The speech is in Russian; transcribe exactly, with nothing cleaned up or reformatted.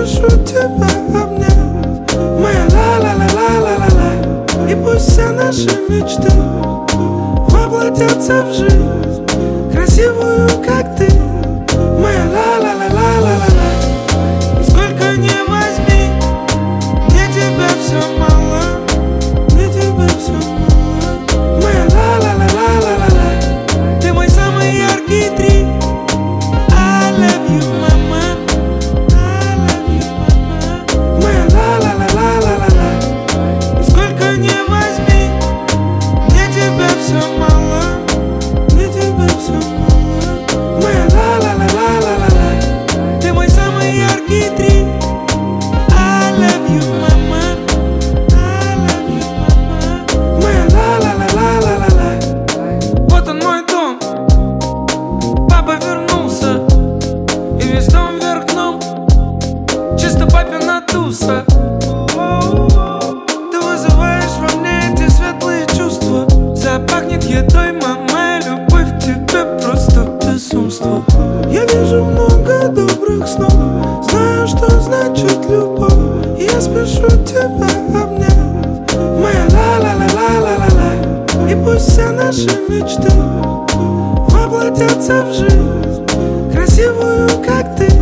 спешу тебя обнять, моя ла-ла-ла-ла-ла-ла-ла. И пусть все наши мечты воплотятся в жизнь, красивую, как ты, моя ла-ла-ла-ла-ла-ла-ла. И сколько не возьми, мне тебя все мало, мне тебя все мало, моя ла-ла-ла-ла-ла-ла. Ты мой самый яркий трip. I love you, mama. I love you, mama. Моя ла-ла-ла-ла-ла-ла. И сколько не возьми, мне тебя все мало, мне тебя все мало, моя ла-ла-ла-ла-ла-ла. Ты мой самый яркий трip. I love you, mama. I love you, mama. Моя ла-ла-ла-ла-ла-ла. Вот он мой дом, папа вернулся, и весь дом вверх дном, чисто папина туса. Ты вызываешь во мне эти светлые чувства. Запахнет едой, мама, и любовь к тебе просто безумство. Я вижу много добрых снов, знаю, что значит любовь, и я спешу тебя обнять, моя ла-ла-ла-ла-ла-ла-ла. И пусть все наши мечты воплотятся в жизнь, красивую, как ты.